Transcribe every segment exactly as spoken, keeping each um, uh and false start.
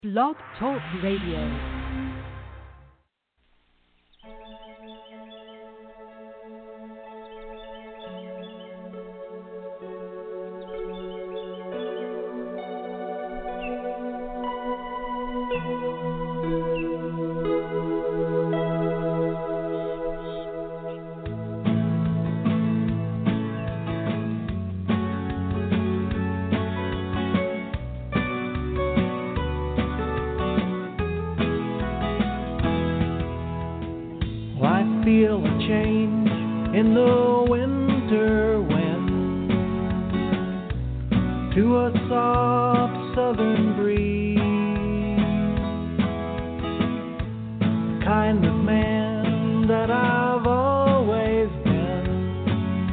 Blog Talk Radio. Feel a change in the winter wind to a soft southern breeze. The kind of man that I've always been,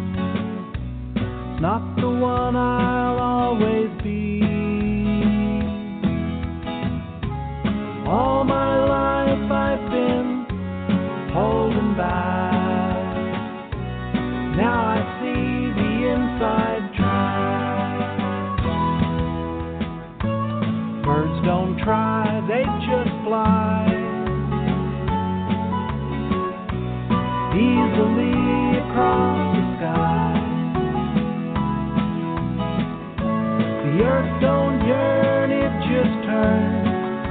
it's not the one I'll always be. All my life I've been holding back. Now I see the inside track. Birds don't try, they just fly easily across the sky. The earth don't yearn, it just turns.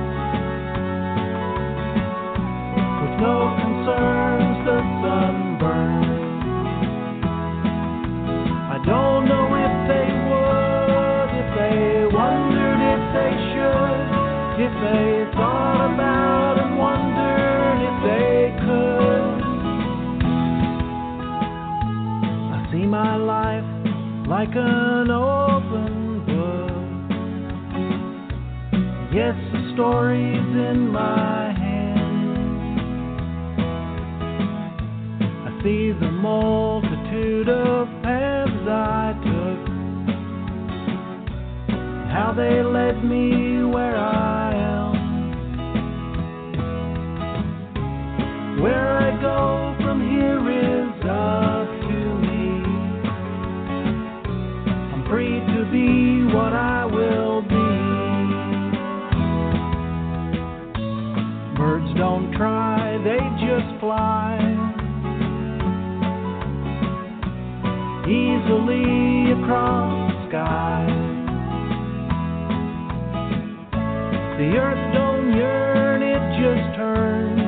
No concerns, the sun burns. I don't know if they would, if they wondered if they should, if they thought about and wondered if they could. I see my life like an open book. Yes, the story's in my hand. See the multitude of paths I took, how they led me where I am. Where I go from here is up to me. I'm free to be what I will be. Birds don't try, they just fly easily across the sky. The earth don't yearn, it just turns.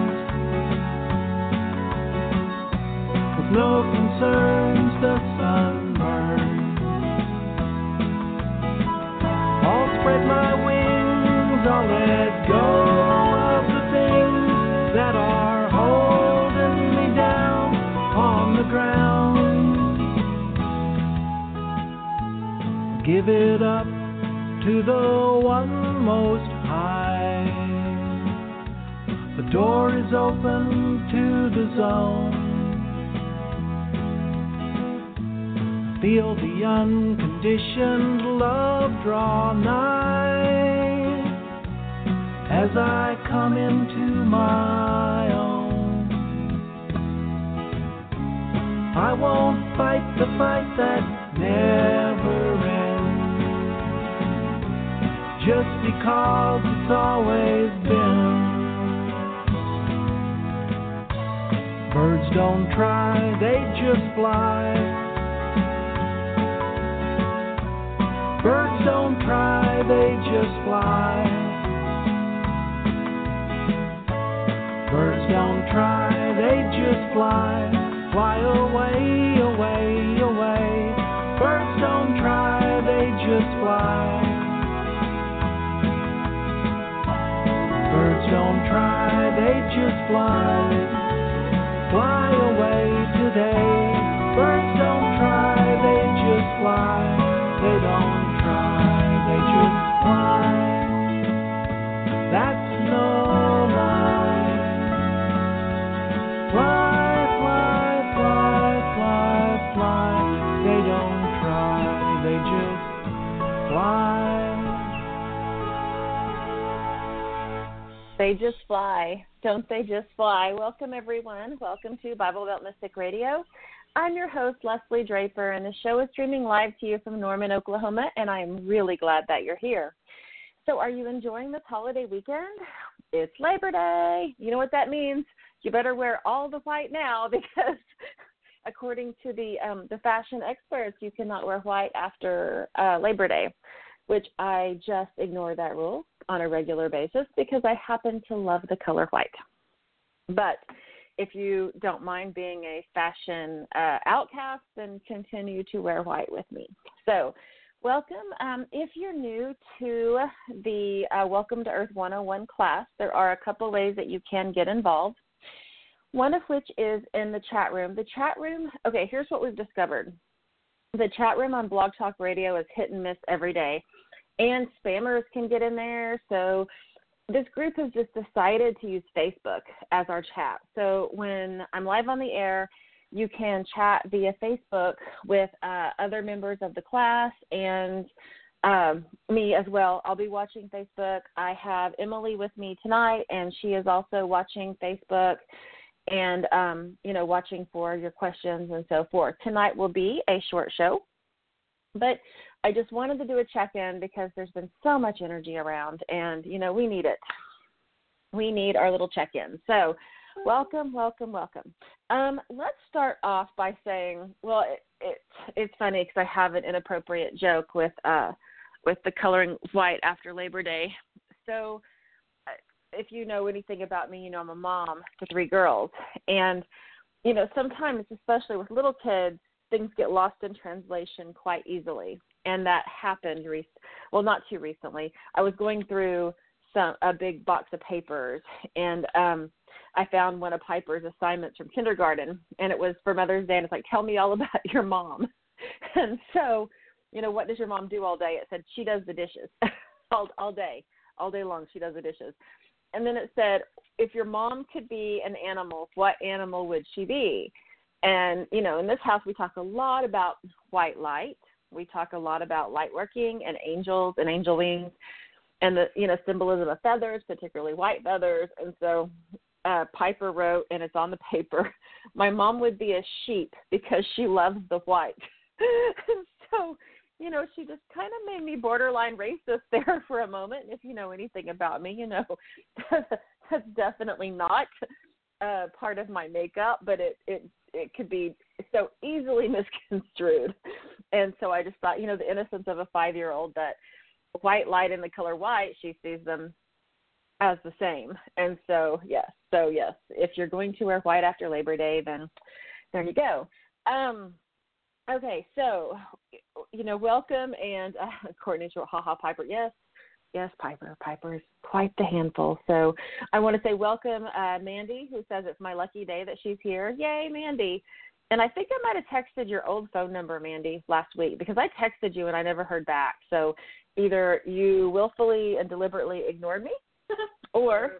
With no concerns, the sun burns. I'll spread my wings, I'll let go of the things that are holding me down on the ground. Give it up to the one most high. The door is open to the zone. Feel the unconditioned love draw nigh as I come into my own. I won't fight the fight that never ends, just because it's always been. Birds don't try, they just fly. Birds don't try, they just fly. Birds don't try, they just fly. Fly away, away, away. Birds don't try, they just fly. Birds don't try, they just fly. Fly away today. Birds don't try, they just fly. They don't try, they just fly. That's no lie. Fly, fly, fly, fly, fly. They don't try, they just fly. They just fly. Don't they just fly? Welcome, everyone. Welcome to Bible Belt Mystic Radio. I'm your host, Leslie Draper, and the show is streaming live to you from Norman, Oklahoma, and I am really glad that you're here. So are you enjoying this holiday weekend? It's Labor Day. You know what that means? You better wear all the white now because according to the um, the fashion experts, you cannot wear white after uh, Labor Day, which I just ignore that rule on a regular basis because I happen to love the color white. But if you don't mind being a fashion uh, outcast, then continue to wear white with me. So welcome. Um, if you're new to the uh, Welcome to Earth one oh one class, there are a couple ways that you can get involved. One of which is in the chat room. The chat room, okay, here's what we've discovered. The chat room on Blog Talk Radio is hit and miss every day, and spammers can get in there. So this group has just decided to use Facebook as our chat. So when I'm live on the air, you can chat via Facebook with uh, other members of the class and um, me as well. I'll be watching Facebook. I have Emily with me tonight, and she is also watching Facebook and, um, you know, watching for your questions and so forth. Tonight will be a short show, but I just wanted to do a check-in because there's been so much energy around, and, you know, we need it. We need our little check-in. So welcome, welcome, welcome. Um, let's start off by saying, well, it, it, it's funny because I have an inappropriate joke with uh, with the coloring white after Labor Day. So if you know anything about me, you know I'm a mom to three girls. And, you know, sometimes, especially with little kids, things get lost in translation quite easily. And that happened, rec- well, not too recently. I was going through some a big box of papers, and um, I found one of Piper's assignments from kindergarten, and it was for Mother's Day, and it's like, tell me all about your mom. And so, you know, what does your mom do all day? It said she does the dishes all, all day, all day long she does the dishes. And then it said, if your mom could be an animal, what animal would she be? And, you know, in this house we talk a lot about white light. We talk a lot about light working and angels and angel wings and the, you know, symbolism of feathers, particularly white feathers. And so uh, Piper wrote, and it's on the paper, my mom would be a sheep because she loves the white. And so, you know, she just kind of made me borderline racist there for a moment. If you know anything about me, you know, that's definitely not uh, part of my makeup, but it, it, it could be so easily misconstrued. And so I just thought, you know, the innocence of a five-year-old, that white light and the color white, she sees them as the same. And so, yes, so yes, if you're going to wear white after Labor Day, then there you go. Um, Okay, so, you know, welcome, and uh, Courtney's wrote, ha ha, Piper, yes, yes, Piper, Piper is quite the handful. So I want to say welcome, uh, Mandy, who says it's my lucky day that she's here. Yay, Mandy. And I think I might have texted your old phone number, Mandy, last week, because I texted you and I never heard back. So either you willfully and deliberately ignored me, or,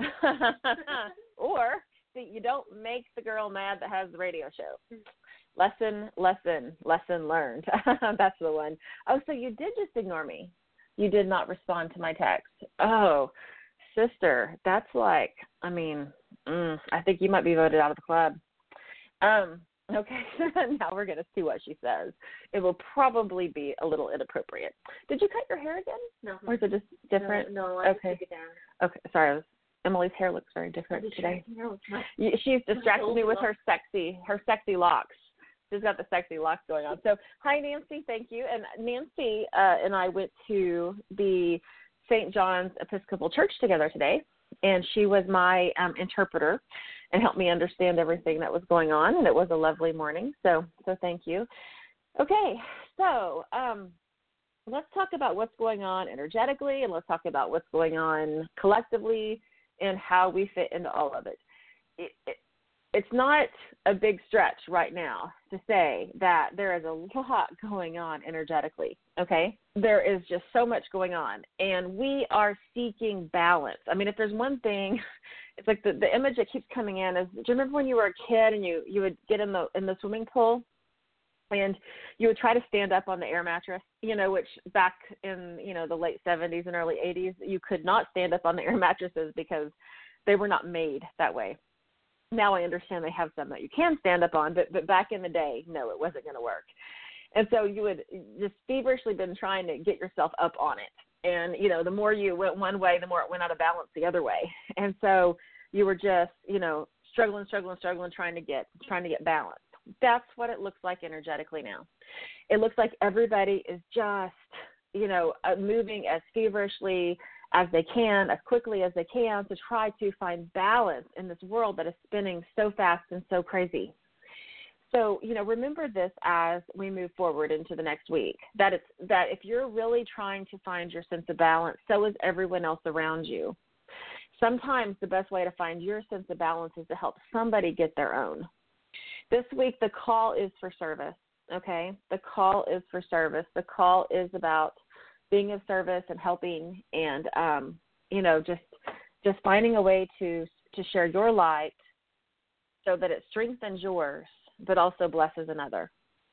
or see, you don't make the girl mad that has the radio show. Lesson, lesson, lesson learned. That's the one. Oh, so you did just ignore me. You did not respond to my text. Oh, sister, that's like, I mean, mm, I think you might be voted out of the club. Um, okay, now we're going to see what she says. It will probably be a little inappropriate. Did you cut your hair again? No. Or is it just different? No, no I okay. just took it down. Okay, sorry, I was, Emily's hair looks very different today. No, it's not. She's distracted me with her sexy, her sexy locks. She's got the sexy locks going on. So, hi, Nancy. Thank you. And Nancy uh, and I went to the Saint John's Episcopal Church together today, and she was my um, interpreter and helped me understand everything that was going on, and it was a lovely morning. So, so thank you. Okay, so um, let's talk about what's going on energetically, and let's talk about what's going on collectively and how we fit into all of it. It, it It's not a big stretch right now to say that there is a lot going on energetically, okay? There is just so much going on, and we are seeking balance. I mean, if there's one thing, it's like the, the image that keeps coming in is, do you remember when you were a kid and you, you would get in the in the swimming pool and you would try to stand up on the air mattress, you know, which back in, you know, the late seventies and early eighties, you could not stand up on the air mattresses because they were not made that way. Now I understand they have some that you can stand up on, but, but back in the day, no, it wasn't going to work. And so you would just feverishly been trying to get yourself up on it. And, you know, the more you went one way, the more it went out of balance the other way. And so you were just, you know, struggling, struggling, struggling, trying to get, trying to get balance. That's what it looks like energetically now. It looks like everybody is just, you know, uh, moving as feverishly as they can, as quickly as they can, to try to find balance in this world that is spinning so fast and so crazy. So, you know, remember this as we move forward into the next week, that it's that if you're really trying to find your sense of balance, so is everyone else around you. Sometimes the best way to find your sense of balance is to help somebody get their own. This week, the call is for service, okay? The call is for service. The call is about being of service and helping and, um, you know, just just finding a way to to share your light so that it strengthens yours, but also blesses another.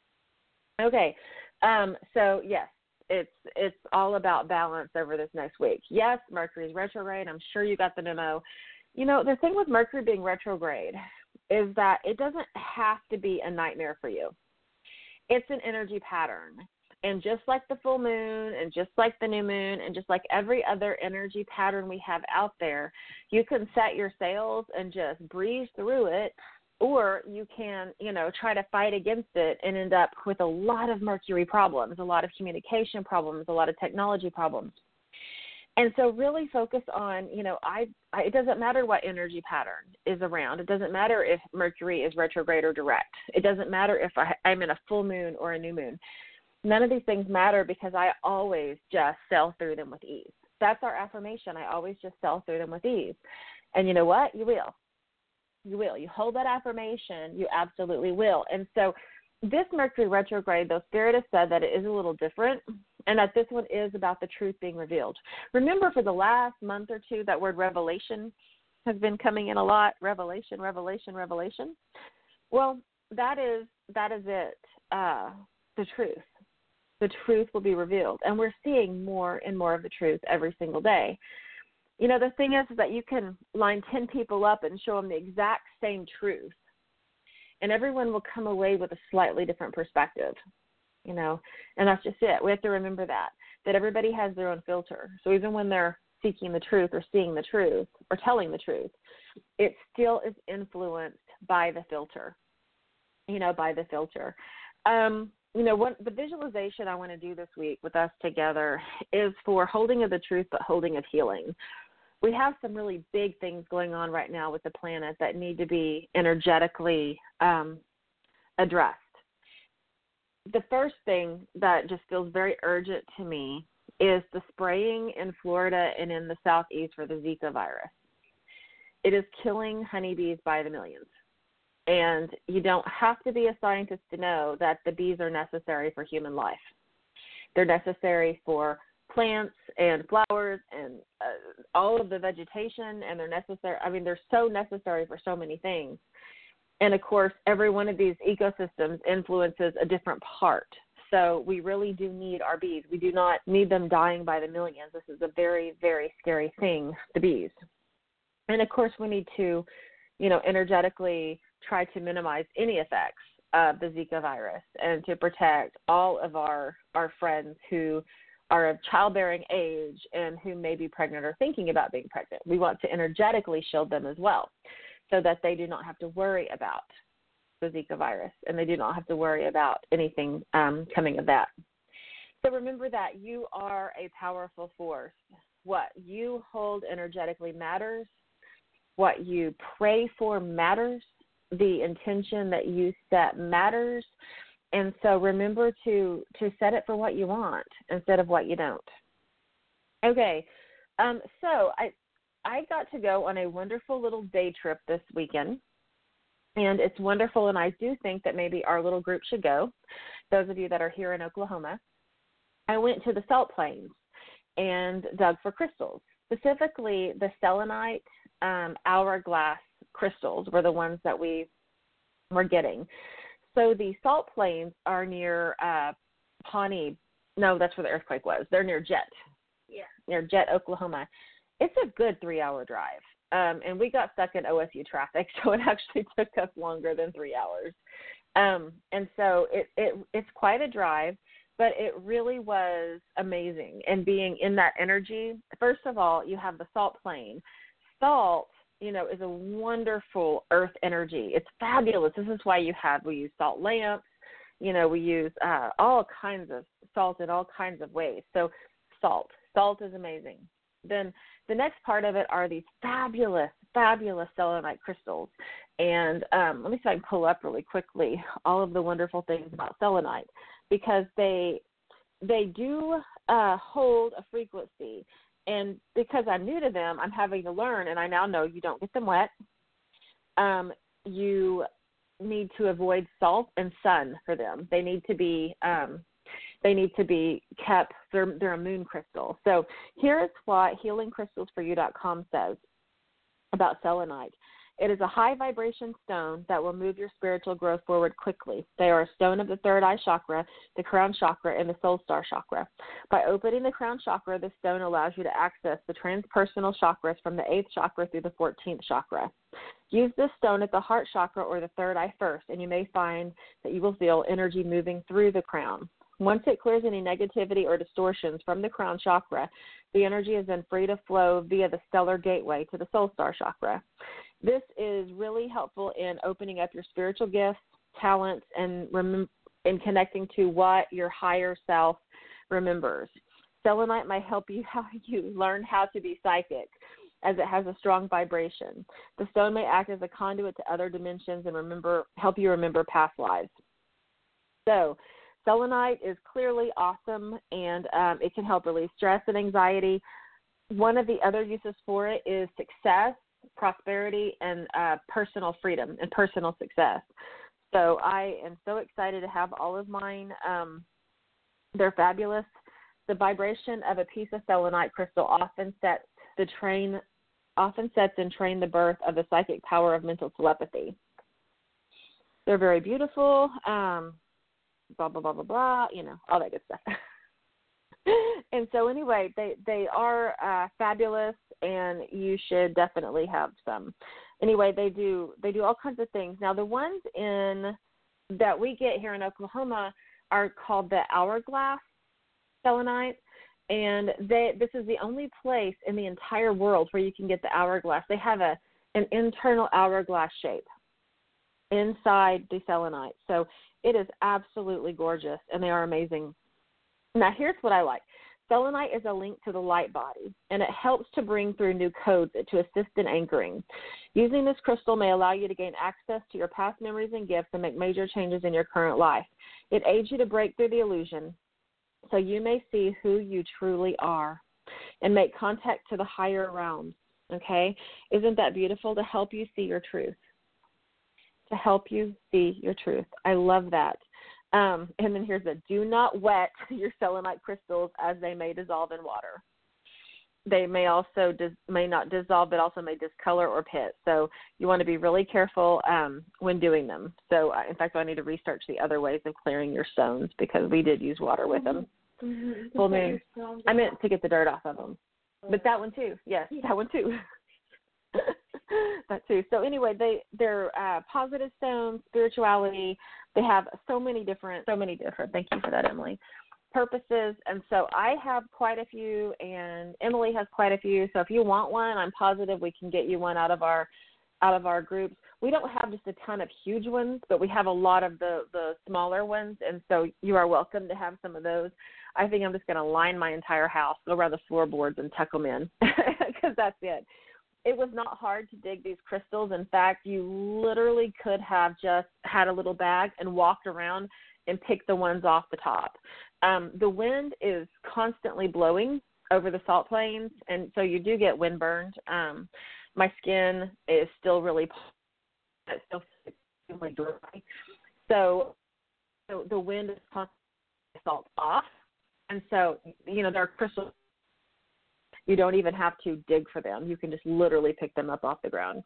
Okay, um, so yes, it's it's all about balance over this next week. Yes, Mercury's retrograde. I'm sure you got the memo. You know, the thing with Mercury being retrograde is that it doesn't have to be a nightmare for you. It's an energy pattern. And just like the full moon and just like the new moon and just like every other energy pattern we have out there, you can set your sails and just breeze through it, or you can, you know, try to fight against it and end up with a lot of Mercury problems, a lot of communication problems, a lot of technology problems. And so really focus on, you know, I, I it doesn't matter what energy pattern is around. It doesn't matter if Mercury is retrograde or direct. It doesn't matter if I, I'm in a full moon or a new moon. None of these things matter because I always just sail through them with ease. That's our affirmation. I always just sail through them with ease. And you know what? You will. You will. You hold that affirmation, you absolutely will. And so this Mercury retrograde, though, Spirit has said that it is a little different and that this one is about the truth being revealed. Remember, for the last month or two, that word revelation has been coming in a lot. Revelation, revelation, revelation. Well, that is that is it, uh, the truth. The truth will be revealed. And we're seeing more and more of the truth every single day. You know, the thing is, is that you can line ten people up and show them the exact same truth, and everyone will come away with a slightly different perspective, you know, and that's just it. We have to remember that, that everybody has their own filter. So even when they're seeking the truth or seeing the truth or telling the truth, it still is influenced by the filter, you know, by the filter. Um, you know, what the visualization I want to do this week with us together is for holding of the truth, but holding of healing. We have some really big things going on right now with the planet that need to be energetically um, addressed. The first thing that just feels very urgent to me is the spraying in Florida and in the southeast for the Zika virus. It is killing honeybees by the millions. And you don't have to be a scientist to know that the bees are necessary for human life. They're necessary for plants and flowers and uh, all of the vegetation, and they're necessary. I mean, they're so necessary for so many things. And, of course, every one of these ecosystems influences a different part. So we really do need our bees. We do not need them dying by the millions. This is a very, very scary thing, the bees. And, of course, we need to, you know, energetically try to minimize any effects of the Zika virus and to protect all of our, our friends who are of childbearing age and who may be pregnant or thinking about being pregnant. We want to energetically shield them as well so that they do not have to worry about the Zika virus and they do not have to worry about anything um, coming of that. So remember that you are a powerful force. What you hold energetically matters. What you pray for matters. The intention that you set matters. And so remember to, to set it for what you want instead of what you don't. Okay, um, so I I got to go on a wonderful little day trip this weekend, and it's wonderful, and I do think that maybe our little group should go, those of you that are here in Oklahoma. I went to the Salt Plains and dug for crystals. Specifically, the selenite um, hourglass crystals were the ones that we were getting. So the Salt Plains are near uh, Pawnee. No, that's where the earthquake was. They're near Jet. Yeah. Near Jet, Oklahoma. It's a good three-hour drive. Um, and we got stuck in O S U traffic, so it actually took us longer than three hours. Um, and so it, it it's quite a drive. but it really was amazing. And being in that energy, first of all, you have the salt plane. Salt, you know, is a wonderful earth energy. It's fabulous. This is why you have, we use salt lamps. You know, we use uh, all kinds of salt in all kinds of ways. So salt, salt is amazing. Then the next part of it are these fabulous, fabulous selenite crystals. And um, let me see if I can pull up really quickly all of the wonderful things about selenite, because they they do uh, hold a frequency. And because I'm new to them, I'm having to learn, and I now know you don't get them wet. Um, you need to avoid salt and sun for them. They need to be um, they need to be kept. They're, they're a moon crystal. So here is what healing crystals for you dot com says about selenite. It is a high vibration stone that will move your spiritual growth forward quickly. They are a stone of the third eye chakra, the crown chakra, and the soul star chakra. By opening the crown chakra, this stone allows you to access the transpersonal chakras from the eighth chakra through the fourteenth chakra. Use this stone at the heart chakra or the third eye first, and you may find that you will feel energy moving through the crown. Once it clears any negativity or distortions from the crown chakra, the energy is then free to flow via the stellar gateway to the soul star chakra. This is really helpful in opening up your spiritual gifts, talents, and rem- in connecting to what your higher self remembers. Selenite might help you how you learn how to be psychic, as it has a strong vibration. The stone may act as a conduit to other dimensions and remember help you remember past lives. So, selenite is clearly awesome, and um, it can help release stress and anxiety. One of the other uses for it is success, prosperity, and uh, personal freedom and personal success. So I am so excited to have all of mine. Um, they're fabulous. The vibration of a piece of selenite crystal often sets the train, often sets and train the birth of the psychic power of mental telepathy. They're very beautiful. Um, blah blah blah blah blah. You know, all that good stuff. And so anyway, they they are uh, fabulous, and you should definitely have some. Anyway, they do they do all kinds of things. Now, the ones in that we get here in Oklahoma are called the Hourglass selenite, and they this is the only place in the entire world where you can get the hourglass. They have a an internal hourglass shape inside the selenite, so it is absolutely gorgeous, and they are amazing. Now, here's what I like. Selenite is a link to the light body, and it helps to bring through new codes to assist in anchoring. Using this crystal may allow you to gain access to your past memories and gifts and make major changes in your current life. It aids you to break through the illusion so you may see who you truly are and make contact to the higher realms, okay? Isn't that beautiful? To help you see your truth. To help you see your truth. I love that. Um, and then here's the do not wet your selenite crystals, as they may dissolve in water. They may also dis- may not dissolve, but also may discolor or pit. So you want to be really careful um, when doing them. So uh, in fact, I need to research the other ways of clearing your stones, because we did use water with them. Mm-hmm. Full moon. I meant to get the dirt off of them, but that one too. Yes, that one too. That too. So anyway, they they're uh, positive stones, spirituality. They have so many different, so many different. Thank you for that, Emily. Purposes, and so I have quite a few, and Emily has quite a few. So if you want one, I'm positive we can get you one out of our out of our groups. We don't have just a ton of huge ones, but we have a lot of the the smaller ones, and so you are welcome to have some of those. I think I'm just going to line my entire house, go around the floorboards, and tuck them in, because that's it. It was not hard to dig these crystals. In fact, you literally could have just had a little bag and walked around and picked the ones off the top. Um, the wind is constantly blowing over the salt plains, and so you do get wind burned. Um, my skin is still really it's still extremely dry. So, so the wind is constantly salt off. And so, you know, there are crystals. You don't even have to dig for them. You can just literally pick them up off the ground.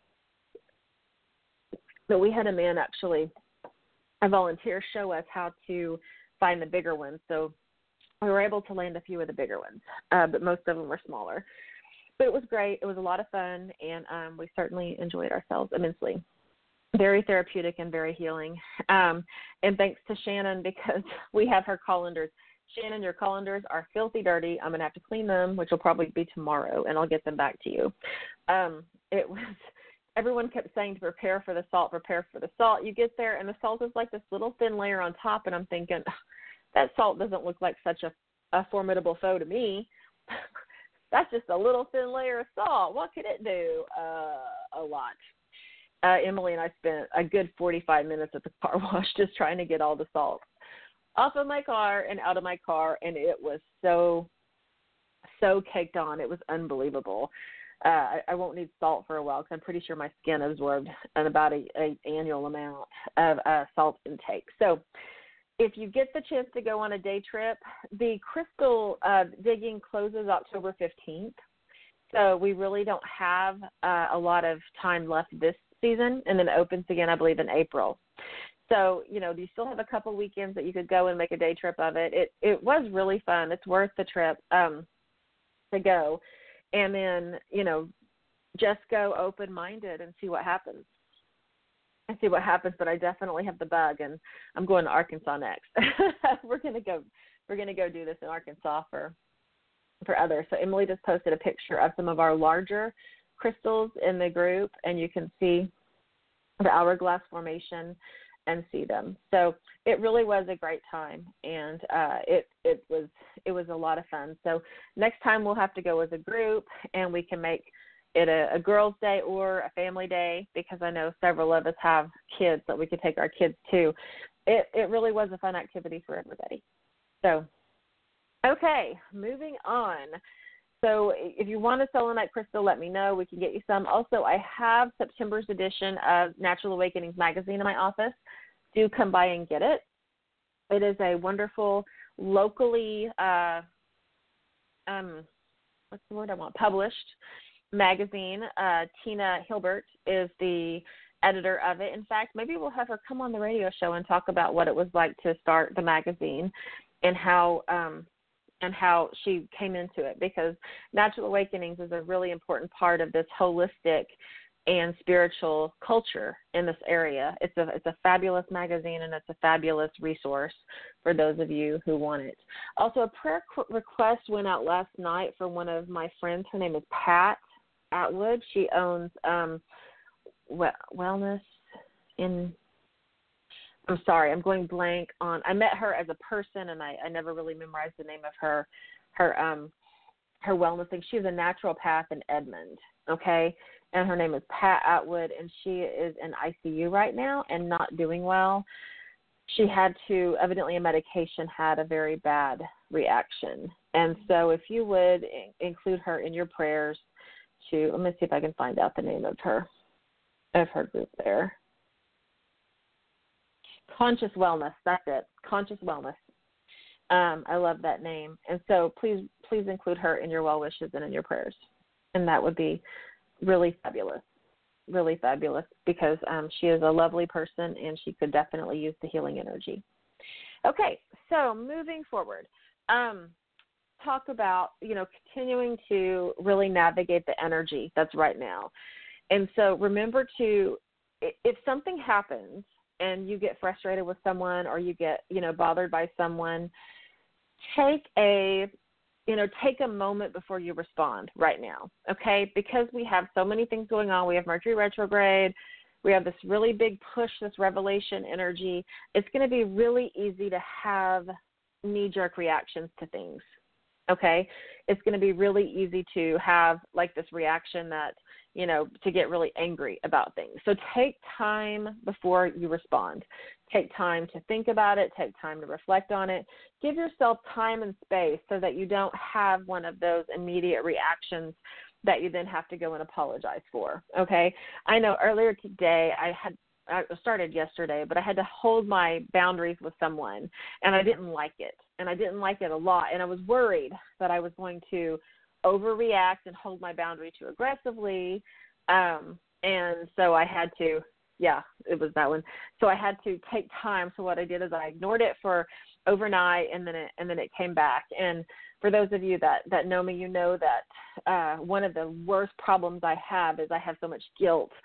So we had a man actually, a volunteer, show us how to find the bigger ones. So we were able to land a few of the bigger ones, uh, but most of them were smaller. But it was great. It was a lot of fun, and um, we certainly enjoyed ourselves immensely. very therapeutic and very healing. Um, and thanks to Shannon, because we have her colanders. Shannon, your colanders are filthy dirty. I'm going to have to clean them, which will probably be tomorrow, and I'll get them back to you. Um, it was everyone kept saying to prepare for the salt, prepare for the salt. You get there, and the salt is like this little thin layer on top, and I'm thinking, that salt doesn't look like such a, a formidable foe to me. That's just a little thin layer of salt. What could it do? Uh, a lot. Uh, Emily and I spent a good forty-five minutes at the car wash just trying to get all the salt off of my car and out of my car, and it was so, so caked on. It was unbelievable. Uh, I, I won't need salt for a while because I'm pretty sure my skin absorbed an about a, a annual amount of uh, salt intake. So if you get the chance to go on a day trip, the crystal uh, digging closes October fifteenth. So we really don't have uh, a lot of time left this season, and then it opens again, I believe, in April. So, you know, you still have a couple weekends that you could go and make a day trip of it. It it was really fun. It's worth the trip um, to go. And then, you know, just go open-minded and see what happens. And see what happens, but I definitely have the bug, and I'm going to Arkansas next. we're going to go we're going to go do this in Arkansas for for others. So Emily just posted a picture of some of our larger crystals in the group, and you can see the hourglass formation and see them. So it really was a great time, and uh, it it was it was a lot of fun. So next time we'll have to go as a group, and we can make it a, a girls' day or a family day, because I know several of us have kids that we could take our kids to. It it really was a fun activity for everybody. So, okay, moving on. So if you want a selenite crystal, let me know. We can get you some. Also, I have September's edition of Natural Awakenings magazine in my office. Do come by and get it. It is a wonderful, locally, uh, um, what's the word I want, published magazine. Uh, Tina Hilbert is the editor of it. In fact, maybe we'll have her come on the radio show and talk about what it was like to start the magazine and how um, and how she came into it, because Natural Awakenings is a really important part of this holistic and spiritual culture in this area. It's a it's a fabulous magazine, and it's a fabulous resource for those of you who want it. Also, a prayer qu- request went out last night for one of my friends. Her name is Pat Atwood. She owns um, well, Wellness in I'm sorry, I'm going blank on. I met her as a person, and I, I never really memorized the name of her, her, um, her wellness thing. She is a naturopath in Edmond, okay, and her name is Pat Atwood, and she is in I C U right now and not doing well. She had to evidently a medication had a very bad reaction, and so if you would include her in your prayers, to let me see if I can find out the name of her, of her group there. Conscious Wellness, that's it. Conscious Wellness. Um, I love that name. And so please, please include her in your well wishes and in your prayers. And that would be really fabulous, really fabulous, because um, she is a lovely person, and she could definitely use the healing energy. Okay, so moving forward, um, talk about, you know, continuing to really navigate the energy that's right now. And so remember to, if something happens, and you get frustrated with someone, or you get, you know, bothered by someone, take a, you know, take a moment before you respond right now, okay? Because we have so many things going on. We have Mercury retrograde. We have this really big push, this revelation energy. It's going to be really easy to have knee-jerk reactions to things, okay? It's going to be really easy to have, like, this reaction that, you know, to get really angry about things. So take time before you respond. Take time to think about it. Take time to reflect on it. Give yourself time and space so that you don't have one of those immediate reactions that you then have to go and apologize for, okay? I know earlier today I had I started yesterday, but I had to hold my boundaries with someone, and I didn't like it, and I didn't like it a lot, and I was worried that I was going to overreact and hold my boundary too aggressively, um, and so I had to, yeah, it was that one. So I had to take time. So what I did is I ignored it for overnight, and then it and then it came back. And for those of you that, that know me, you know that uh, one of the worst problems I have is I have so much guilt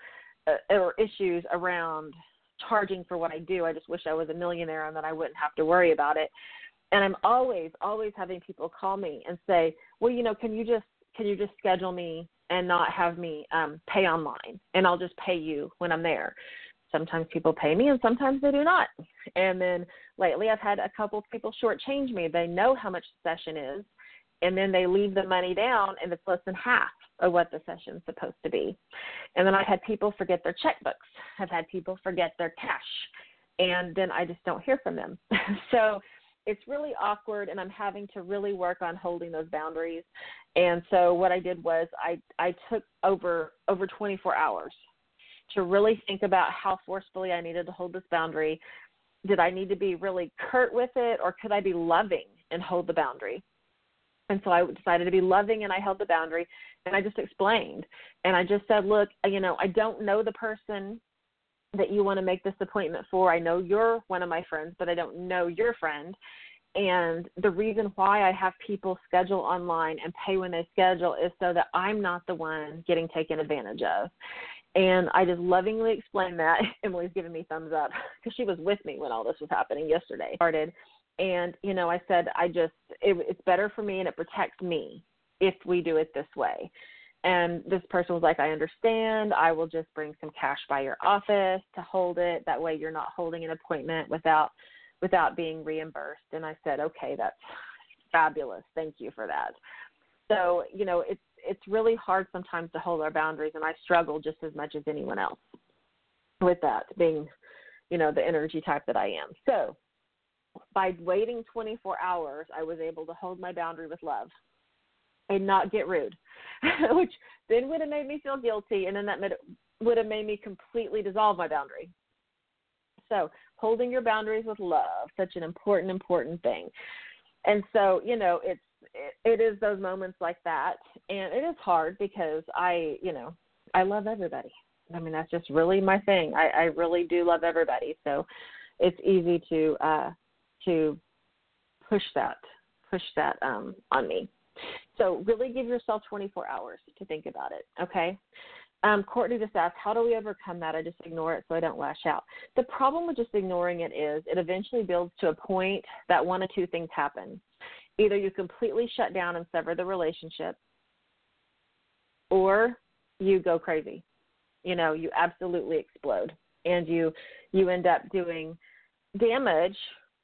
uh, or issues around charging for what I do. I just wish I was a millionaire and then I wouldn't have to worry about it. And I'm always, always having people call me and say, well, you know, can you just, can you just schedule me and not have me um, pay online, and I'll just pay you when I'm there. Sometimes people pay me and sometimes they do not. And then lately I've had a couple people shortchange me. They know how much the session is, and then they leave the money down and it's less than half of what the session's supposed to be. And then I've had people forget their checkbooks. I've had people forget their cash, and then I just don't hear from them. So it's really awkward, and I'm having to really work on holding those boundaries. And so what I did was I, I took over over twenty-four hours to really think about how forcefully I needed to hold this boundary. Did I need to be really curt with it, or could I be loving and hold the boundary? And so I decided to be loving, and I held the boundary, and I just explained. And I just said, look, you know, I don't know the person that you want to make this appointment for. I know you're one of my friends, but I don't know your friend. And the reason why I have people schedule online and pay when they schedule is so that I'm not the one getting taken advantage of. And I just lovingly explained that. Emily's giving me thumbs up because she was with me when all this was happening yesterday. Started. And, you know, I said, I just, it, it's better for me and it protects me if we do it this way. And this person was like, I understand. I will just bring some cash by your office to hold it. That way you're not holding an appointment without without being reimbursed. And I said, okay, that's fabulous. Thank you for that. So, you know, it's it's really hard sometimes to hold our boundaries, and I struggle just as much as anyone else with that, being, you know, the energy type that I am. So by waiting twenty-four hours, I was able to hold my boundary with love and not get rude, which then would have made me feel guilty, and then that would have made me completely dissolve my boundary. So holding your boundaries with love, such an important, important thing. And so, you know, it's it, it is those moments like that, and it is hard because I, you know, I love everybody. I mean, that's just really my thing. I, I really do love everybody, so it's easy to uh, to push that, push that um, on me. So really give yourself twenty-four hours to think about it, okay? Um, Courtney just asked, how do we overcome that? I just ignore it so I don't lash out. The problem with just ignoring it is it eventually builds to a point that one of two things happen. Either you completely shut down and sever the relationship, or you go crazy. You know, you absolutely explode, and you you end up doing damage,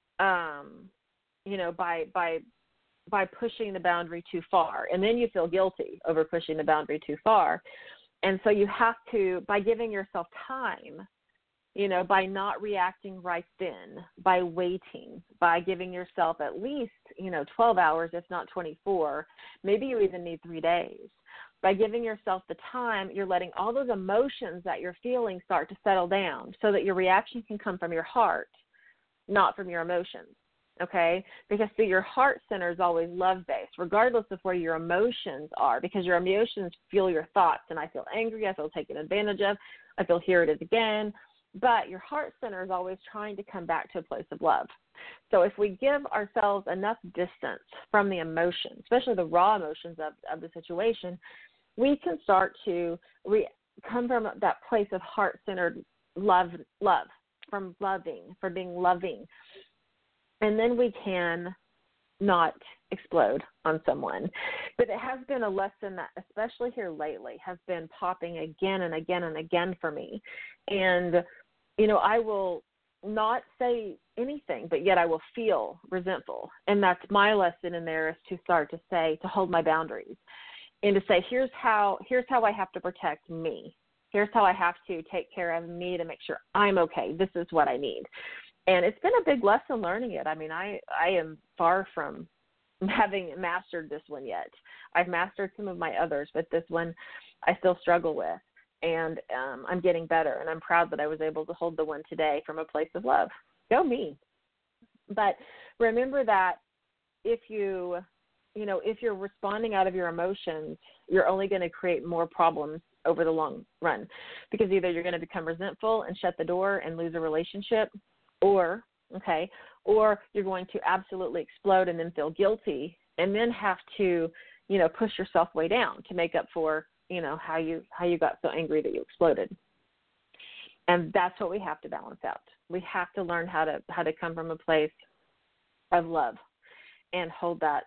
um, you know, by by by pushing the boundary too far. And then you feel guilty over pushing the boundary too far. And so you have to, by giving yourself time, you know, by not reacting right then, by waiting, by giving yourself at least, you know, twelve hours, if not twenty-four, maybe you even need three days. By giving yourself the time, you're letting all those emotions that you're feeling start to settle down so that your reaction can come from your heart, not from your emotions. Okay, because see, your heart center is always love-based, regardless of where your emotions are, because your emotions fuel your thoughts. And I feel angry, I feel taken advantage of, I feel here it is again. But your heart center is always trying to come back to a place of love. So if we give ourselves enough distance from the emotions, especially the raw emotions of, of the situation, we can start to re- come from that place of heart-centered love, love, from loving, from being loving. And then we can not explode on someone. But it has been a lesson that, especially here lately, has been popping again and again and again for me. And, you know, I will not say anything, but yet I will feel resentful. And that's my lesson in there, is to start to say, to hold my boundaries and to say, here's how, here's how I have to protect me. Here's how I have to take care of me to make sure I'm okay. This is what I need. And it's been a big lesson learning it. I mean, I, I am far from having mastered this one yet. I've mastered some of my others, but this one I still struggle with. And um, I'm getting better, and I'm proud that I was able to hold the one today from a place of love. Go me. But remember that if you, you know, if you're responding out of your emotions, you're only going to create more problems over the long run, because either you're going to become resentful and shut the door and lose a relationship, or, okay, or you're going to absolutely explode and then feel guilty and then have to, you know, push yourself way down to make up for, you know, how you how you got so angry that you exploded. And that's what we have to balance out. We have to learn how to how to come from a place of love and hold that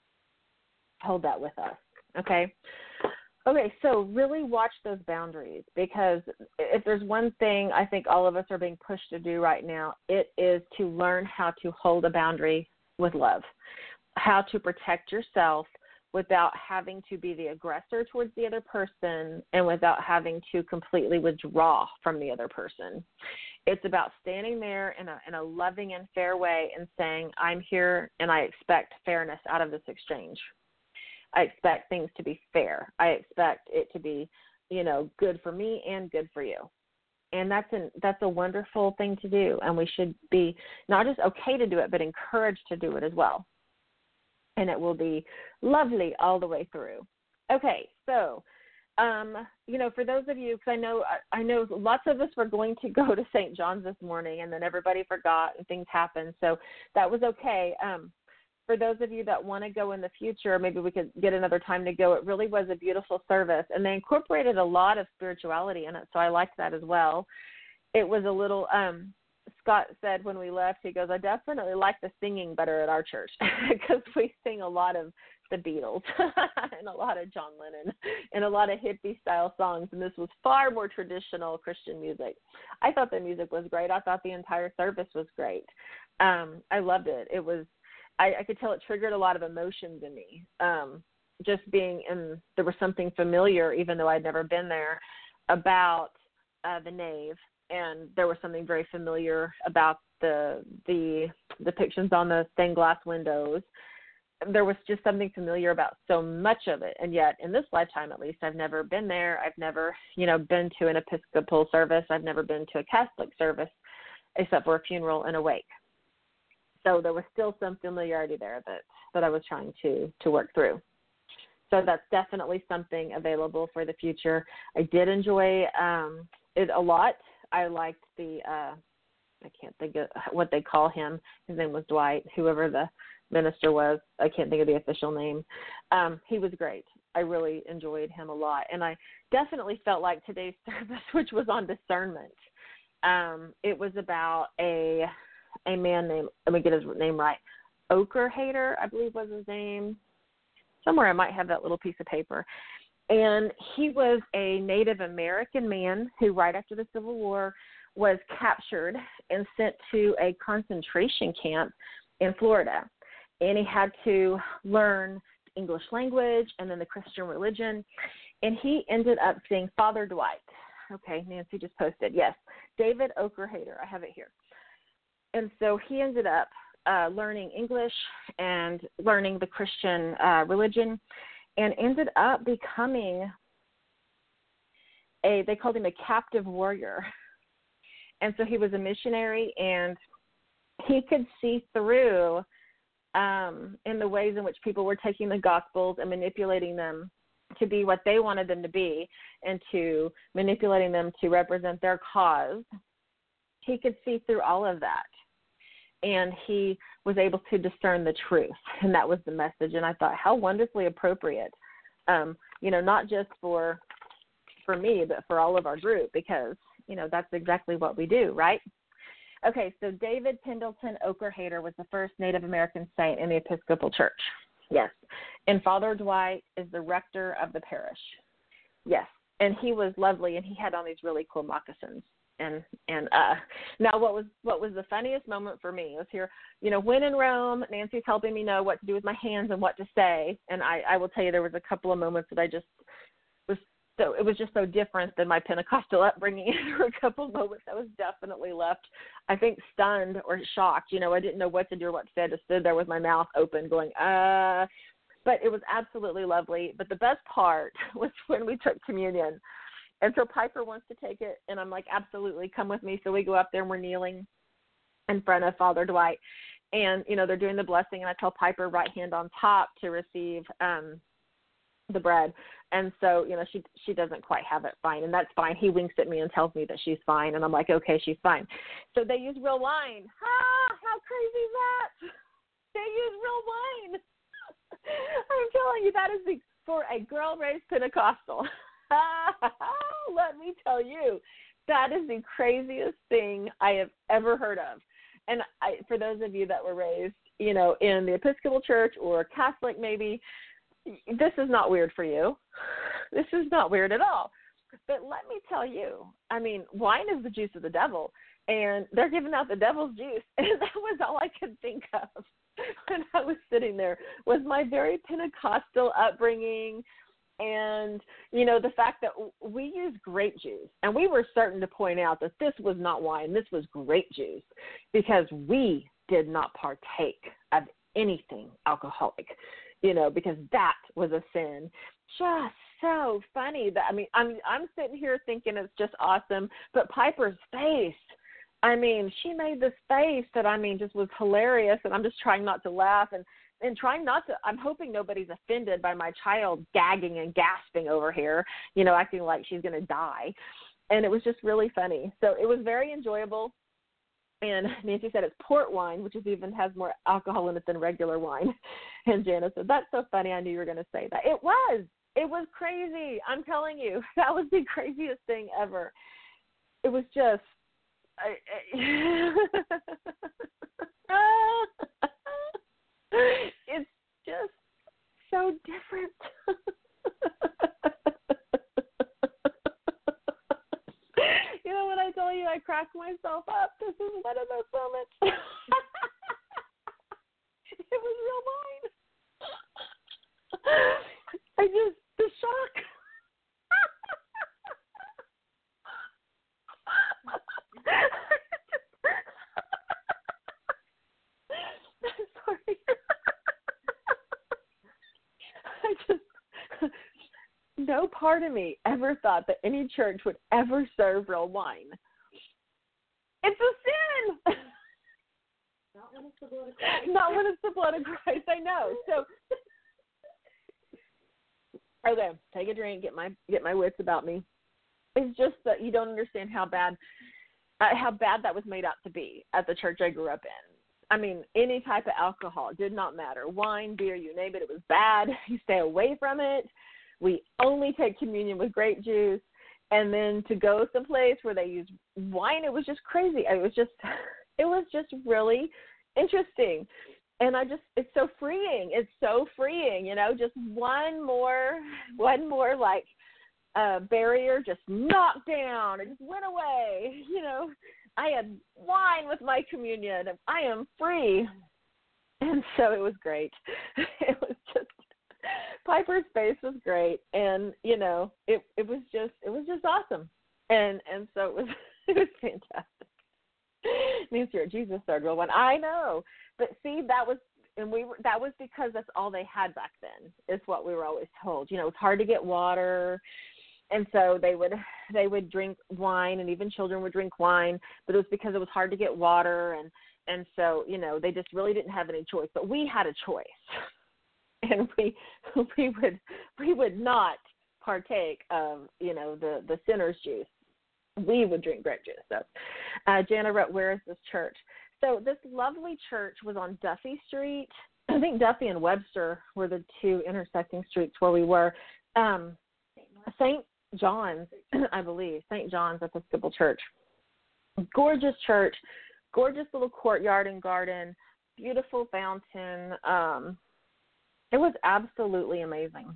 hold that with us. Okay? Okay, so really watch those boundaries, because if there's one thing I think all of us are being pushed to do right now, it is to learn how to hold a boundary with love, how to protect yourself without having to be the aggressor towards the other person and without having to completely withdraw from the other person. It's about standing there in a in a loving and fair way and saying, I'm here and I expect fairness out of this exchange. I expect things to be fair. I expect it to be, you know, good for me and good for you. And that's an, that's a wonderful thing to do. And we should be not just okay to do it, but encouraged to do it as well. And it will be lovely all the way through. Okay, so, um, you know, for those of you, because I know I know lots of us were going to go to Saint John's this morning, and then everybody forgot and things happened. So that was okay. Um, for those of you that want to go in the future, maybe we could get another time to go. It really was a beautiful service, and they incorporated a lot of spirituality in it, so I liked that as well. It was a little, um, Scott said when we left, he goes, I definitely like the singing better at our church because we sing a lot of the Beatles and a lot of John Lennon and a lot of hippie-style songs, and this was far more traditional Christian music. I thought the music was great. I thought the entire service was great. Um, I loved it. It was I, I could tell it triggered a lot of emotions in me. Um, just being in, there was something familiar, even though I'd never been there, about uh, the nave, and there was something very familiar about the the depictions on the stained glass windows. There was just something familiar about so much of it, and yet in this lifetime, at least, I've never been there. I've never, you know, been to an Episcopal service. I've never been to a Catholic service, except for a funeral and a wake. So there was still some familiarity there that, that I was trying to, to work through. So that's definitely something available for the future. I did enjoy um, it a lot. I liked the, uh, I can't think of what they call him. His name was Dwight, whoever the minister was. I can't think of the official name. Um, he was great. I really enjoyed him a lot. And I definitely felt like today's service, which was on discernment, um, it was about a a man named, let me get his name right, Okerhater, I believe was his name. Somewhere I might have that little piece of paper. And he was a Native American man who, right after the Civil War, was captured and sent to a concentration camp in Florida. And he had to learn the English language and then the Christian religion. And he ended up seeing Father Dwight. Okay, Nancy just posted. Yes, David Okerhater. I have it here. And so he ended up uh, learning English and learning the Christian uh, religion, and ended up becoming a, they called him a captive warrior. And so he was a missionary, and he could see through um, in the ways in which people were taking the Gospels and manipulating them to be what they wanted them to be, and to manipulating them to represent their cause. He could see through all of that. And he was able to discern the truth, and that was the message. And I thought, how wonderfully appropriate, um, you know, not just for for me, but for all of our group, because, you know, that's exactly what we do, right? Okay, so David Pendleton Okerhater was the first Native American saint in the Episcopal Church. Yes. And Father Dwight is the rector of the parish. Yes. And he was lovely, and he had on these really cool moccasins. And and uh, now what was what was the funniest moment for me was here, you know, when in Rome, Nancy's helping me know what to do with my hands and what to say. And I, I will tell you, there was a couple of moments that I just was so, it was just so different than my Pentecostal upbringing. There were a couple of moments I was definitely left, I think, stunned or shocked. You know, I didn't know what to do or what to say. I just stood there with my mouth open going, uh, but it was absolutely lovely. But the best part was when we took communion. And so Piper wants to take it, and I'm like, absolutely, come with me. So we go up there, and we're kneeling in front of Father Dwight. And, you know, they're doing the blessing, and I tell Piper right hand on top to receive um, the bread. And so, you know, she she doesn't quite have it fine, and that's fine. He winks at me and tells me that she's fine, and I'm like, okay, she's fine. So they use real wine. Ah, how crazy is that? They use real wine. I'm telling you, that is the, for a girl raised Pentecostal. Let me tell you, that is the craziest thing I have ever heard of. And I, for those of you that were raised, you know, in the Episcopal Church or Catholic maybe, this is not weird for you. This is not weird at all. But let me tell you, I mean, wine is the juice of the devil, and they're giving out the devil's juice, and that was all I could think of when I was sitting there, was my very Pentecostal upbringing. And, you know, the fact that we use grape juice, and we were certain to point out that this was not wine, this was grape juice, because we did not partake of anything alcoholic, you know, because that was a sin. Just so funny that, I mean, I'm I'm sitting here thinking it's just awesome, but Piper's face, I mean, she made this face that, I mean, just was hilarious, and I'm just trying not to laugh, and And trying not to, I'm hoping nobody's offended by my child gagging and gasping over here, you know, acting like she's going to die. And it was just really funny. So it was very enjoyable. And Nancy said it's port wine, which is even has more alcohol in it than regular wine. And Janice said, that's so funny. I knew you were going to say that. It was. It was crazy. I'm telling you, that was the craziest thing ever. It was just, I, I, it's just so different. You know, when I tell you I cracked myself up, this is one of those moments. It was real wine. I just, the shock. Sorry. I just, no part of me ever thought that any church would ever serve real wine. It's a sin. Not when it's the blood of Christ. Not when it's the blood of Christ, I know. So, okay, take a drink, get my get my wits about me. It's just that you don't understand how bad, uh, how bad that was made out to be at the church I grew up in. I mean, any type of alcohol, did not matter. Wine, beer, you name it, it was bad. You stay away from it. We only take communion with grape juice. And then to go someplace where they use wine, it was just crazy. It was just, it was just really interesting. And I just, it's so freeing. It's so freeing, you know, just one more, one more like uh, barrier just knocked down. It just went away, you know. I had wine with my communion. I am free. And so it was great. It was just, Piper's face was great. And, you know, it, it was just, it was just awesome. And, and so it was, it was fantastic. Means you're Jesus third real one. I know. But see, that was, and we were, that was because that's all they had back then, is what we were always told. You know, it's hard to get water. And so they would they would drink wine, and even children would drink wine, but it was because it was hard to get water, and, and so, you know, they just really didn't have any choice. But we had a choice, and we we would we would not partake of, you know, the, the sinner's juice. We would drink grape juice. So uh, Jana wrote, where is this church? So this lovely church was on Duffy Street. I think Duffy and Webster were the two intersecting streets where we were. Um, Saint John's, I believe, Saint John's Episcopal Church. Gorgeous church, gorgeous little courtyard and garden, beautiful fountain. Um, it was absolutely amazing.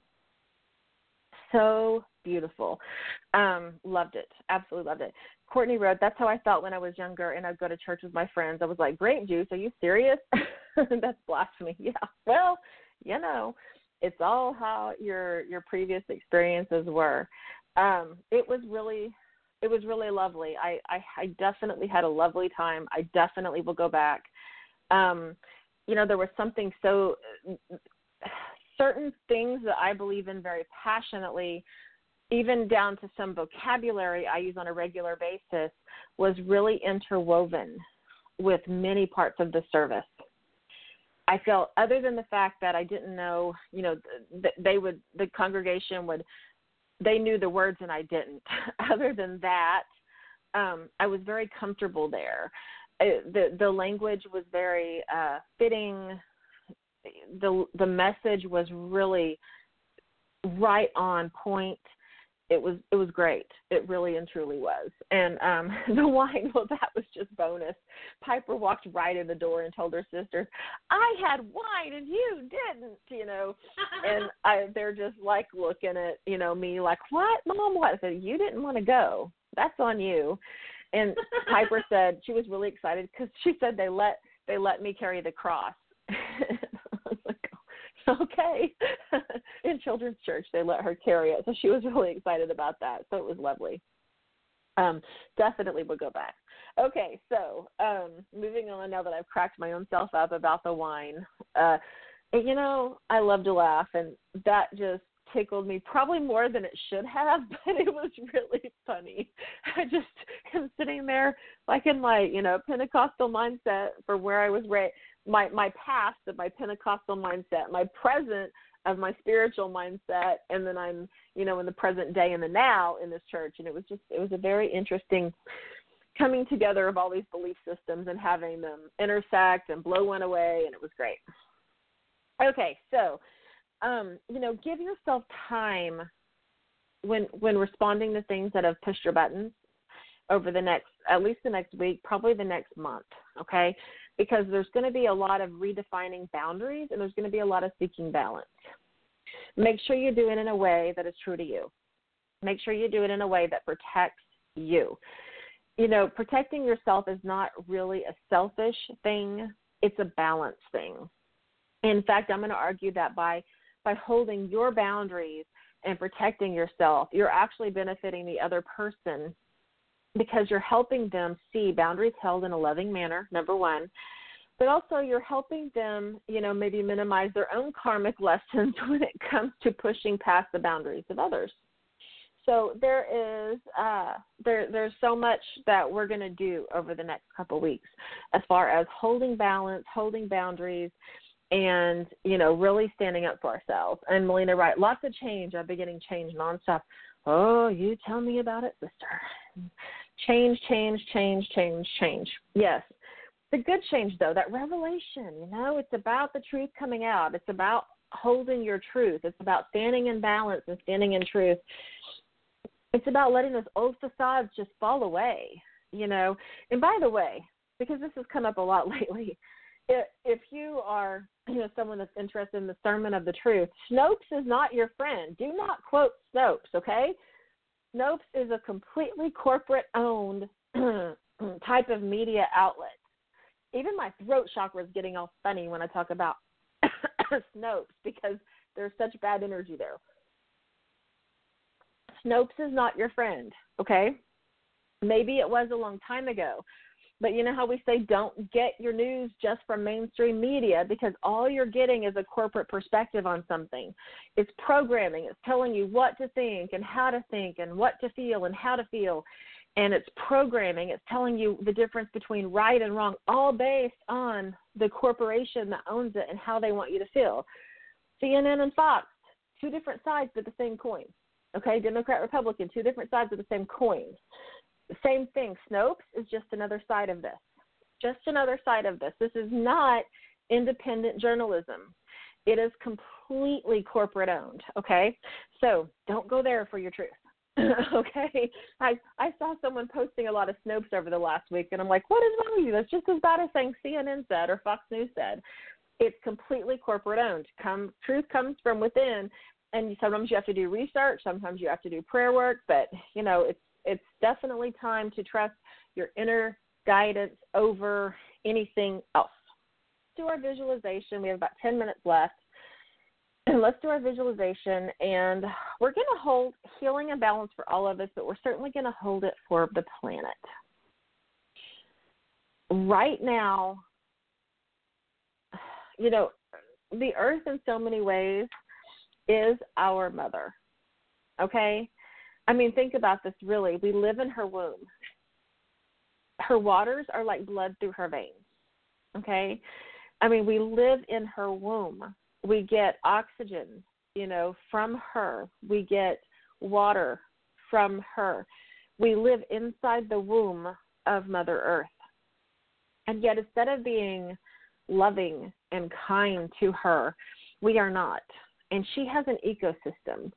So beautiful. Um, loved it. Absolutely loved it. Courtney wrote, that's how I felt when I was younger and I'd go to church with my friends. I was like, grape juice, are you serious? That's blasphemy. Yeah, well, you know, it's all how your your previous experiences were. Um, it was really, it was really lovely. I, I, I definitely had a lovely time. I definitely will go back. Um, you know, there was something so, certain things that I believe in very passionately, even down to some vocabulary I use on a regular basis, was really interwoven with many parts of the service. I felt, other than the fact that I didn't know, you know, th- they would, the congregation would, they knew the words and I didn't. Other than that, um, I was very comfortable there. It, the the language was very uh, fitting. The the message was really right on point. it was it was great. It really and truly was. And um, the wine, well, that was just bonus. Piper walked right in the door and told her sisters, I had wine and you didn't, you know. And I, they're just like looking at, you know, me like, what, Mom, what? I said, you didn't want to go. That's on you. And Piper said she was really excited because she said they let they let me carry the cross. I was like, okay. In children's church, they let her carry it. So she was really excited about that. So it was lovely. Um, definitely would go back. Okay, so um, moving on now that I've cracked my own self up about the wine. Uh, you know, I love to laugh, and that just tickled me probably more than it should have, but it was really funny. I just am sitting there like in my, you know, Pentecostal mindset for where I was raised. My my past of my Pentecostal mindset, my present of my spiritual mindset, and then I'm, you know, in the present day and the now in this church. And it was just, it was a very interesting coming together of all these belief systems and having them intersect and blow one away, and it was great. Okay, so, um, you know, give yourself time when when responding to things that have pushed your buttons over the next, at least the next week, probably the next month, okay? Because there's going to be a lot of redefining boundaries, and there's going to be a lot of seeking balance. Make sure you do it in a way that is true to you. Make sure you do it in a way that protects you. You know, protecting yourself is not really a selfish thing. It's a balance thing. In fact, I'm going to argue that by, by holding your boundaries and protecting yourself, you're actually benefiting the other person, because you're helping them see boundaries held in a loving manner, number one, but also you're helping them, you know, maybe minimize their own karmic lessons when it comes to pushing past the boundaries of others. So there is, uh, there, there's so much that we're going to do over the next couple of weeks as far as holding balance, holding boundaries, and, you know, really standing up for ourselves. And Melina, right, lots of change. I'm beginning change nonstop. Oh, you tell me about it, sister. Change, change, change, change, change. Yes. The good change, though, that revelation, you know, it's about the truth coming out. It's about holding your truth. It's about standing in balance and standing in truth. It's about letting those old facades just fall away, you know. And by the way, because this has come up a lot lately, if, if you are, you know, someone that's interested in the sermon of the truth, Snopes is not your friend. Do not quote Snopes, okay? Snopes is a completely corporate-owned type of media outlet. Even my throat chakra is getting all funny when I talk about Snopes because there's such bad energy there. Snopes is not your friend, okay? Maybe it was a long time ago. But you know how we say don't get your news just from mainstream media, because all you're getting is a corporate perspective on something. It's programming. It's telling you what to think and how to think and what to feel and how to feel. And it's programming. It's telling you the difference between right and wrong, all based on the corporation that owns it and how they want you to feel. C N N and Fox, two different sides of the same coin. Okay, Democrat, Republican, two different sides of the same coin. Same thing. Snopes is just another side of this. Just another side of this. This is not independent journalism. It is completely corporate owned, okay? So don't go there for your truth, okay? I, I saw someone posting a lot of Snopes over the last week, and I'm like, what is wrong with you? That's just as bad as saying C N N said or Fox News said. It's completely corporate owned. Come, truth comes from within, and sometimes you have to do research. Sometimes you have to do prayer work, but, you know, it's It's definitely time to trust your inner guidance over anything else. Let's do our visualization. We have about ten minutes left. Let's do our visualization, and we're going to hold healing and balance for all of us, but we're certainly going to hold it for the planet. Right now, you know, the earth in so many ways is our mother, okay? I mean, think about this, really. We live in her womb. Her waters are like blood through her veins, okay? I mean, we live in her womb. We get oxygen, you know, from her. We get water from her. We live inside the womb of Mother Earth. And yet, instead of being loving and kind to her, we are not. And she has an ecosystem.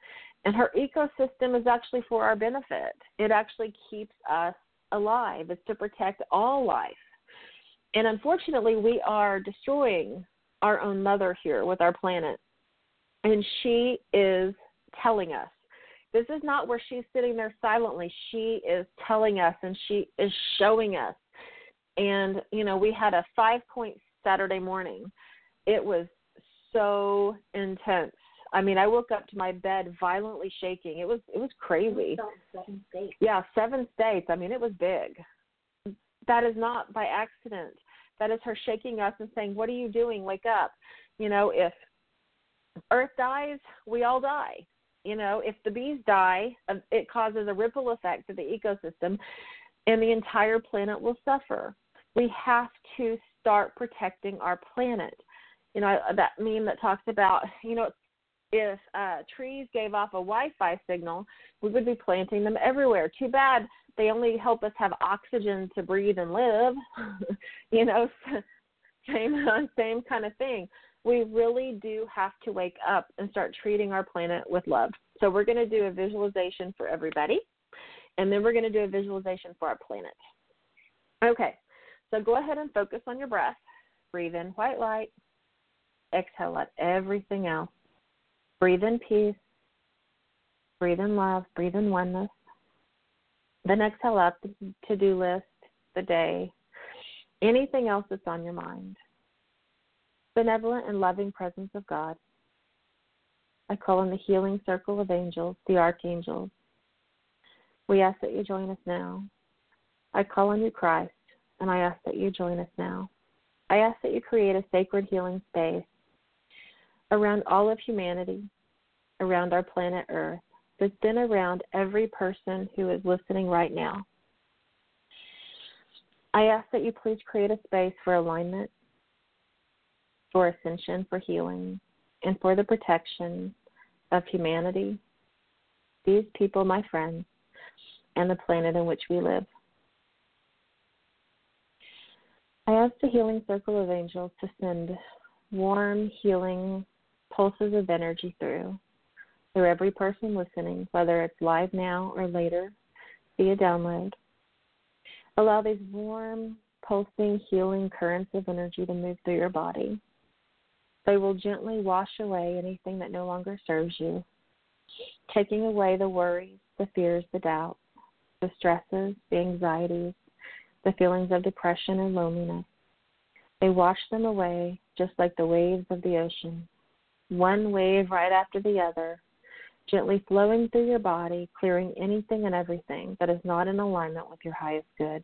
And her ecosystem is actually for our benefit. It actually keeps us alive. It's to protect all life. And unfortunately, we are destroying our own mother here with our planet. And she is telling us. This is not where she's sitting there silently. She is telling us, and she is showing us. And, you know, we had a five-point Saturday morning. It was so intense. I mean, I woke up to my bed violently shaking. It was it was crazy. Seven states. Yeah, seven states. I mean, it was big. That is not by accident. That is her shaking us and saying, what are you doing? Wake up. You know, if Earth dies, we all die. You know, if the bees die, it causes a ripple effect to the ecosystem, and the entire planet will suffer. We have to start protecting our planet. You know, that meme that talks about, you know, if uh, trees gave off a Wi-Fi signal, we would be planting them everywhere. Too bad they only help us have oxygen to breathe and live. You know, same same kind of thing. We really do have to wake up and start treating our planet with love. So we're going to do a visualization for everybody, and then we're going to do a visualization for our planet. Okay, so go ahead and focus on your breath. Breathe in white light. Exhale, let everything else. Breathe in peace. Breathe in love. Breathe in oneness. Then exhale out the to-do list, the day, anything else that's on your mind. Benevolent and loving presence of God. I call in the healing circle of angels, the archangels. We ask that you join us now. I call on you, Christ, and I ask that you join us now. I ask that you create a sacred healing space around all of humanity, around our planet Earth, but then around every person who is listening right now. I ask that you please create a space for alignment, for ascension, for healing, and for the protection of humanity, these people, my friends, and the planet in which we live. I ask the healing circle of angels to send warm, healing pulses of energy through, through every person listening, whether it's live now or later via download. Allow these warm, pulsing, healing currents of energy to move through your body. They will gently wash away anything that no longer serves you, taking away the worries, the fears, the doubts, the stresses, the anxieties, the feelings of depression and loneliness. They wash them away just like the waves of the ocean, one wave right after the other, gently flowing through your body, clearing anything and everything that is not in alignment with your highest good.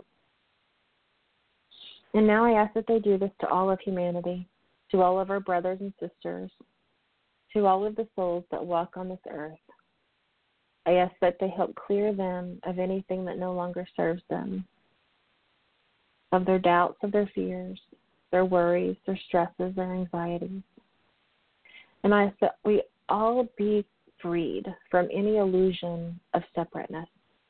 And now I ask that they do this to all of humanity, to all of our brothers and sisters, to all of the souls that walk on this earth. I ask that they help clear them of anything that no longer serves them, of their doubts, of their fears, their worries, their stresses, their anxieties. And I ask that we all be freed from any illusion of separateness,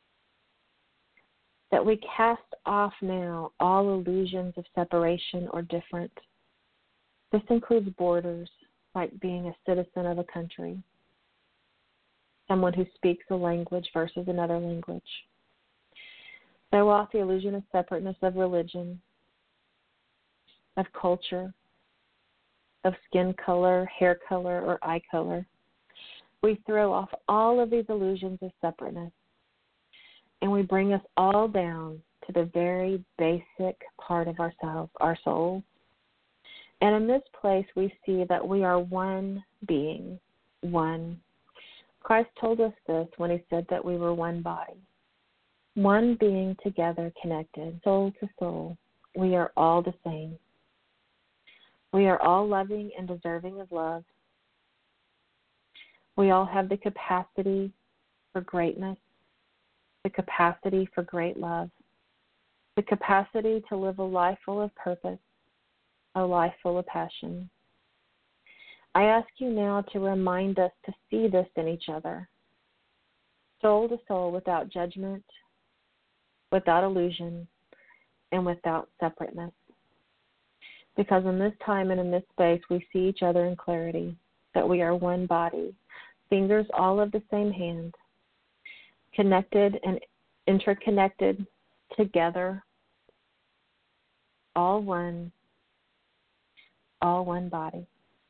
that we cast off now all illusions of separation or different. This includes borders, like being a citizen of a country, someone who speaks a language versus another language. Throw off the illusion of separateness of religion, of culture, of skin color, hair color, or eye color. We throw off all of these illusions of separateness, and we bring us all down to the very basic part of ourselves, our souls. And in this place, we see that we are one being, one. Christ told us this when he said that we were one body, one being together, connected, soul to soul. We are all the same. We are all loving and deserving of love. We all have the capacity for greatness, the capacity for great love, the capacity to live a life full of purpose, a life full of passion. I ask you now to remind us to see this in each other, soul to soul, without judgment, without illusion, and without separateness. Because in this time and in this space, we see each other in clarity, that we are one body, fingers all of the same hand, connected and interconnected together, all one, all one body.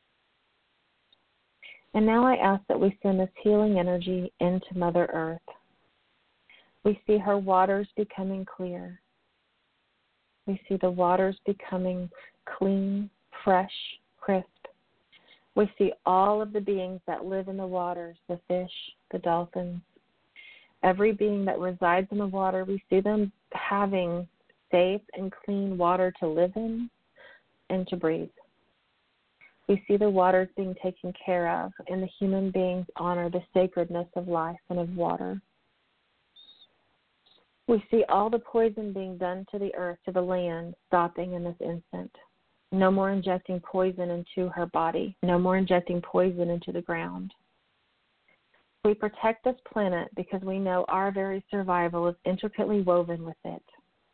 And now I ask that we send this healing energy into Mother Earth. We see her waters becoming clear. We see the waters becoming clean, fresh, crisp. We see all of the beings that live in the waters, the fish, the dolphins. Every being that resides in the water, we see them having safe and clean water to live in and to breathe. We see the waters being taken care of, and the human beings honor the sacredness of life and of water. We see all the poison being done to the earth, to the land, stopping in this instant. No more injecting poison into her body. No more injecting poison into the ground. We protect this planet because we know our very survival is intricately woven with it.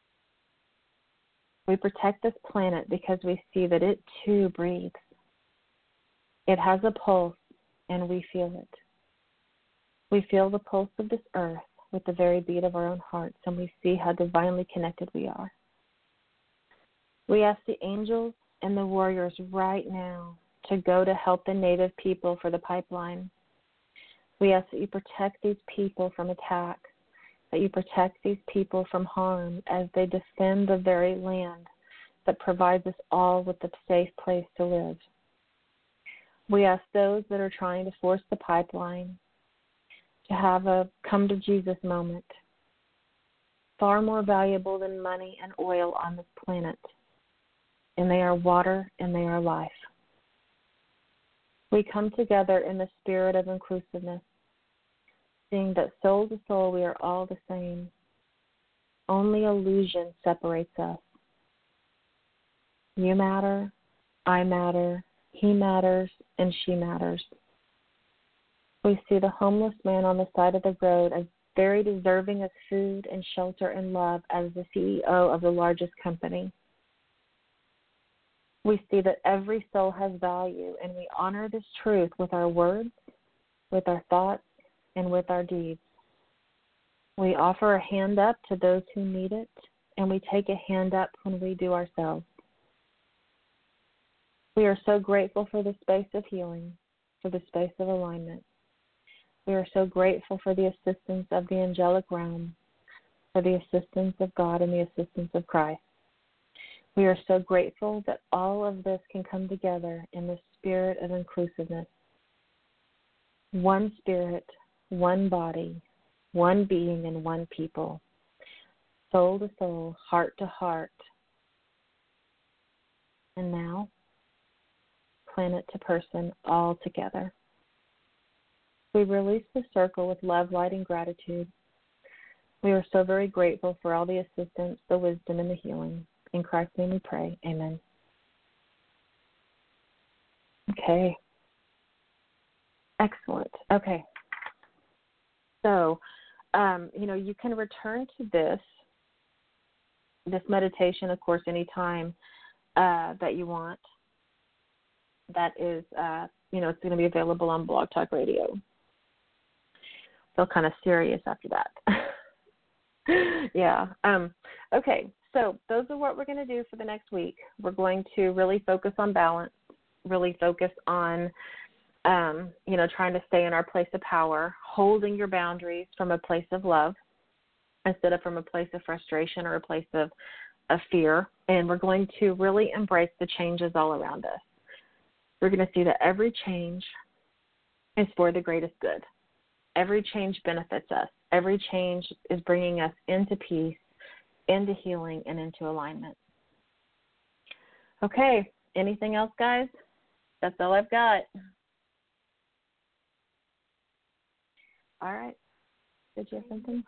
We protect this planet because we see that it too breathes. It has a pulse, and we feel it. We feel the pulse of this earth with the very beat of our own hearts, and we see how divinely connected we are. We ask the angels and the warriors right now to go to help the native people for the pipeline. We ask that you protect these people from attack, that you protect these people from harm as they defend the very land that provides us all with a safe place to live. We ask those that are trying to force the pipeline to have a come to Jesus moment, far more valuable than money and oil on this planet. And they are water and they are life. We come together in the spirit of inclusiveness, seeing that soul to soul we are all the same. Only illusion separates us. You matter, I matter, he matters, and she matters. We see the homeless man on the side of the road as very deserving of food and shelter and love as the C E O of the largest company. We see that every soul has value, and we honor this truth with our words, with our thoughts, and with our deeds. We offer a hand up to those who need it, and we take a hand up when we do ourselves. We are so grateful for the space of healing, for the space of alignment. We are so grateful for the assistance of the angelic realm, for the assistance of God and the assistance of Christ. We are so grateful that all of this can come together in the spirit of inclusiveness. One spirit, one body, one being, and one people. Soul to soul, heart to heart. And now, planet to person, all together. We release the circle with love, light, and gratitude. We are so very grateful for all the assistance, the wisdom, and the healing. In Christ's name we pray. Amen. Okay. Excellent. Okay. So, um, you know, you can return to this, this meditation, of course, anytime uh, that you want. That is, uh, you know, it's going to be available on Blog Talk Radio. Feel kind of serious after that. yeah. Um, okay. So those are what we're going to do for the next week. We're going to really focus on balance, really focus on, um, you know, trying to stay in our place of power, holding your boundaries from a place of love instead of from a place of frustration or a place of, of fear. And we're going to really embrace the changes all around us. We're going to see that every change is for the greatest good. Every change benefits us. Every change is bringing us into peace, into healing, and into alignment. Okay, anything else, guys? That's all I've got. All right. Did you have something?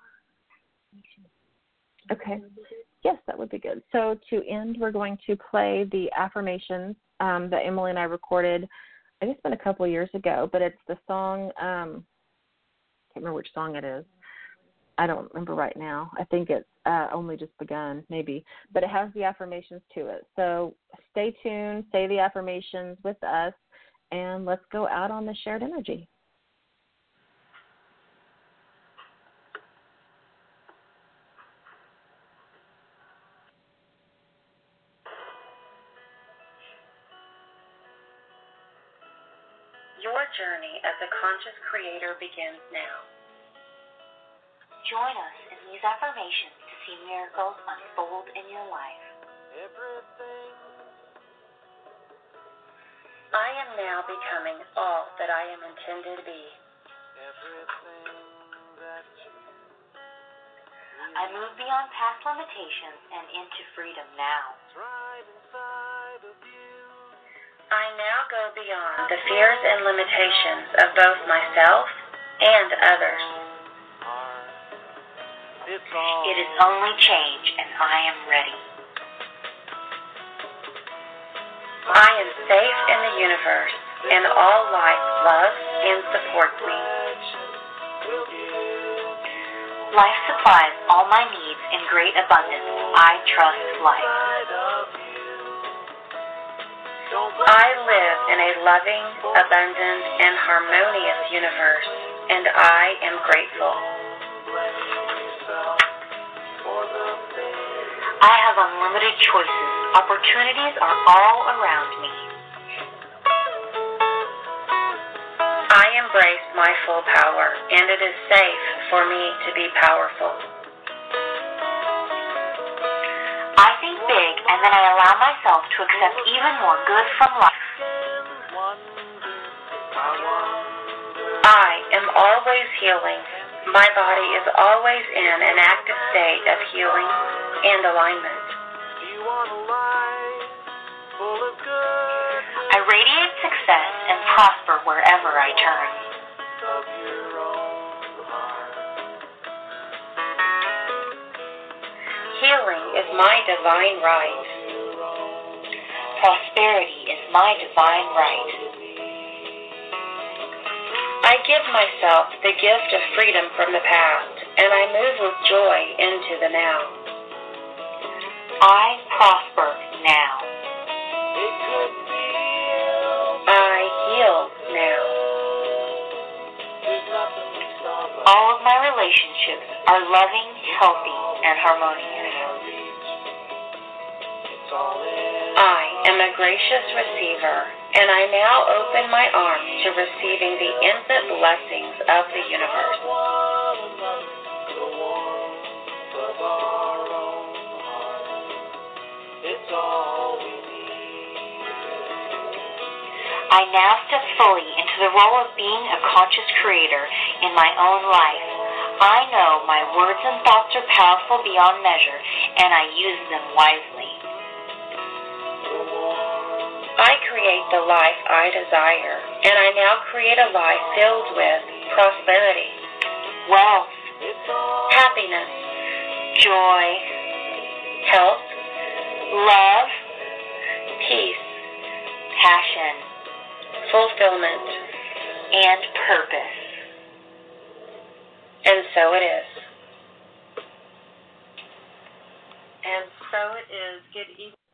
Okay. Yes, that would be good. So to end, we're going to play the affirmations um, that Emily and I recorded. I guess it's been a couple of years ago, but it's the song, um, I can't remember which song it is. I don't remember right now. I think it's uh, Only Just Begun, maybe. But it has the affirmations to it. So stay tuned, say the affirmations with us, and let's go out on the shared energy. Your journey as a conscious creator begins now. Join us in these affirmations to see miracles unfold in your life. I am now becoming all that I am intended to be. I move beyond past limitations and into freedom now. I now go beyond the fears and limitations of both myself and others. It is only change, and I am ready. I am safe in the universe, and all life loves and supports me. Life supplies all my needs in great abundance. I trust life. I live in a loving, abundant, and harmonious universe, and I am grateful. I have unlimited choices. Opportunities are all around me. I embrace my full power, and it is safe for me to be powerful. I think big, and then I allow myself to accept even more good from life. I am always healing. My body is always in an active state of healing and alignment. I radiate success and prosper wherever I turn. Healing is my divine right. Prosperity is my divine right. I give myself the gift of freedom from the past, and I move with joy into the now. I prosper now. I heal now. All of my relationships are loving, healthy, and harmonious. I am a gracious receiver, and I now open my arms to receiving the infinite blessings of the universe. I now step fully into the role of being a conscious creator in my own life. I know my words and thoughts are powerful beyond measure, and I use them wisely. I create the life I desire, and I now create a life filled with prosperity, wealth, happiness, joy, health, love, peace, passion, fulfillment, and purpose. And so it is. And so it is. Good evening.